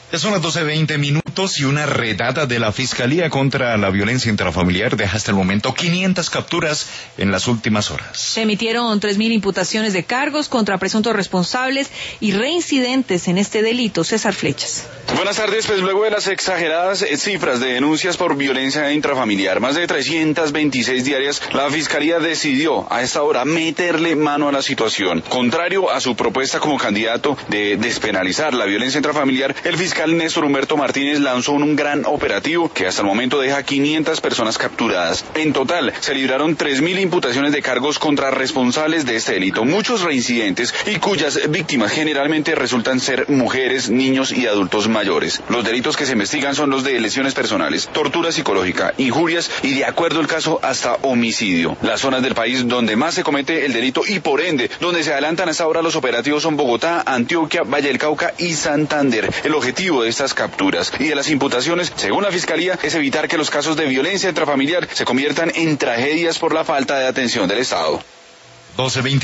Ya son las 12:20 y una redada de la Fiscalía contra la Violencia Intrafamiliar deja hasta el momento 500 capturas en las últimas horas. Se emitieron 3.000 imputaciones de cargos contra presuntos responsables y reincidentes en este delito. César Flechas. Buenas tardes. Pues luego de las exageradas cifras de denuncias por violencia intrafamiliar, más de 326 diarias, la Fiscalía decidió a esta hora meterle mano a la situación. Contrario a su propuesta como candidato de despenalizar la violencia intrafamiliar, el fiscal Néstor Humberto Martínez lanzó un gran operativo que hasta el momento deja 500 personas capturadas. En total, se libraron 3.000 imputaciones de cargos contra responsables de este delito, muchos reincidentes y cuyas víctimas generalmente resultan ser mujeres, niños y adultos mayores. Los delitos que se investigan son los de lesiones personales, tortura psicológica, injurias y, de acuerdo al caso, hasta homicidio. Las zonas del país donde más se comete el delito y, por ende, donde se adelantan hasta ahora los operativos son Bogotá, Antioquia, Valle del Cauca y Santander. El objetivo de estas capturas y de las imputaciones, según la Fiscalía, es evitar que los casos de violencia intrafamiliar se conviertan en tragedias por la falta de atención del Estado. 12:20